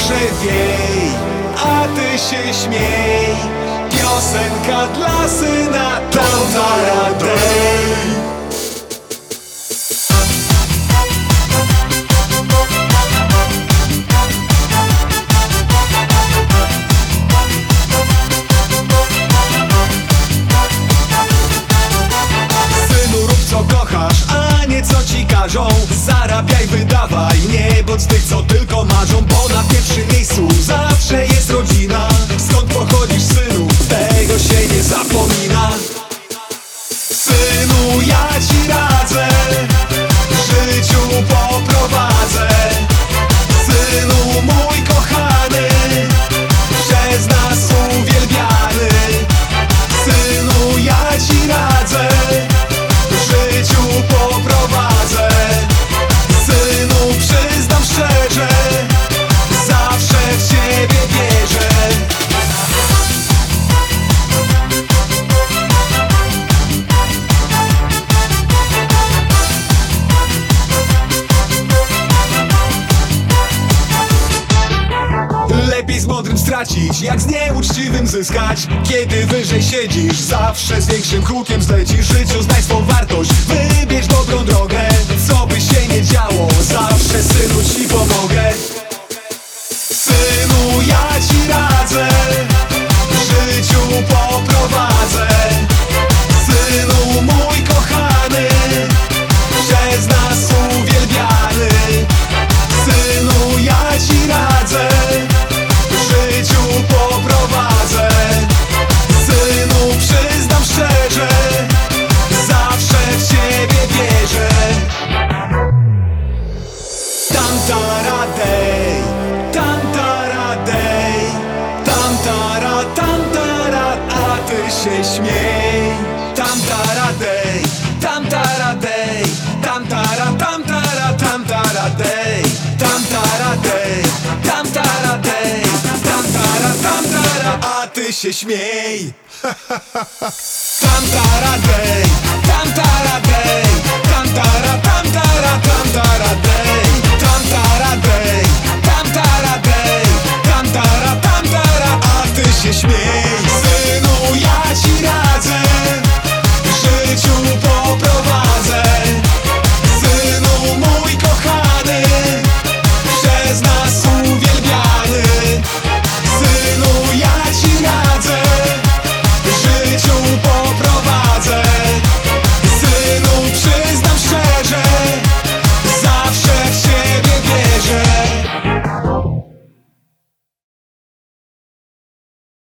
wietrze wiej, a ty się śmiej. Piosenka dla syna Tantara Day. Co ci każą, zarabiaj, wydawaj, nie bądź tych, co tylko marzą. Bo na pierwszym miejscu zawsze jest rodzina. Skąd pochodzisz, synu? Tego się nie zapomina. Synu, ja ci radzę, w życiu poprowadzę. Synu mój kochany, przez nas uwielbiany. Synu, ja ci radzę, w życiu poprowadzę. Synu, przyznam szczerze, zawsze w ciebie wierzę. Lepiej z mądrym stracić, jak z nieuczciwym zyskać. Kiedy wyżej siedzisz, zawsze z większym hukiem zlecisz. W życiu znaj swą wartość, wybierz dobrą drogę. Co by się nie działo, zawsze, synu, ci pomogę. Synu, ja ci radzę, w życiu poprowadzę. Synu mój kochany, przez nas uwielbiany. Synu, ja ci radzę, w życiu poprowadzę. Synu, przyznam szczerze, zawsze w ciebie wierzę. Tantara Day, Tantara Day, Tantara, Tantara, a ty się śmiej. Tantara Day, Tantara Day, Tantara, Tantara, Tantara Day, Tantara Day, Tantara Day, Tantara, Tantara, a ty się śmiej. Tantara Day, Tantara Day, Tantara, Tantara, Tantara Day.